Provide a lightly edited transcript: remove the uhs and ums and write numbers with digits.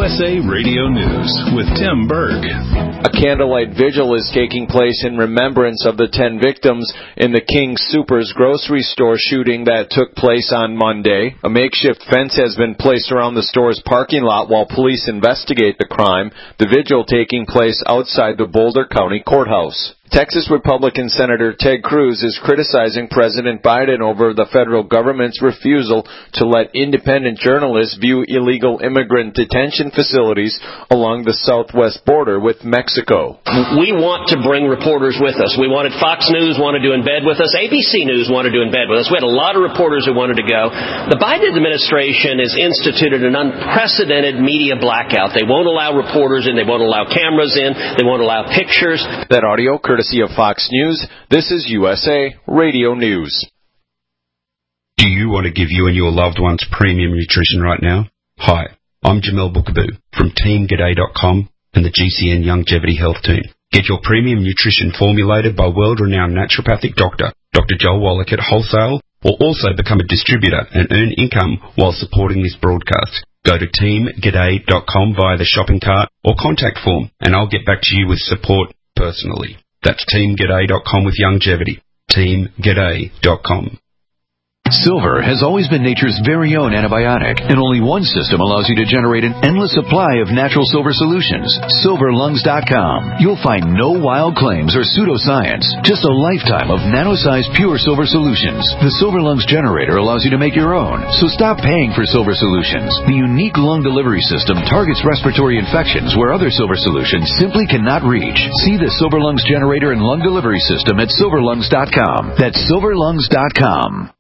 USA Radio News with Tim Berg. A candlelight vigil is taking place in remembrance of the 10 victims in the King Soopers grocery store shooting that took place on Monday. A makeshift fence has been placed around the store's parking lot while police investigate the crime, the vigil taking place outside the Boulder County Courthouse. Texas Republican Senator Ted Cruz is criticizing President Biden over the federal government's refusal to let independent journalists view illegal immigrant detention facilities along the southwest border with Mexico. We want to bring reporters with us. We wanted Fox News wanted to embed with us. ABC News wanted to embed with us. We had a lot of reporters who wanted to go. The Biden administration has instituted an unprecedented media blackout. They won't allow reporters in. They won't allow cameras in. They won't allow pictures. That audio courtesy of Fox News. This is USA Radio News. Do you want to give you and your loved ones premium nutrition right now? Hi, I'm Jamel Bookaboo from TeamGaday.com and the GCN Longevity Health Team. Get your premium nutrition formulated by world-renowned naturopathic doctor, Dr. Joel Wallach at Wholesale, or also become a distributor and earn income while supporting this broadcast. Go to TeamGaday.com via the shopping cart or contact form, and I'll get back to you with support personally. That's TeamGaday.com with longevity. TeamGaday.com. Silver has always been nature's very own antibiotic, and only one system allows you to generate an endless supply of natural silver solutions. SilverLungs.com. You'll find no wild claims or pseudoscience, just a lifetime of nano-sized pure silver solutions. The Silver Lungs generator allows you to make your own, so stop paying for silver solutions. The unique lung delivery system targets respiratory infections where other silver solutions simply cannot reach. See the Silver Lungs generator and lung delivery system at SilverLungs.com. That's SilverLungs.com.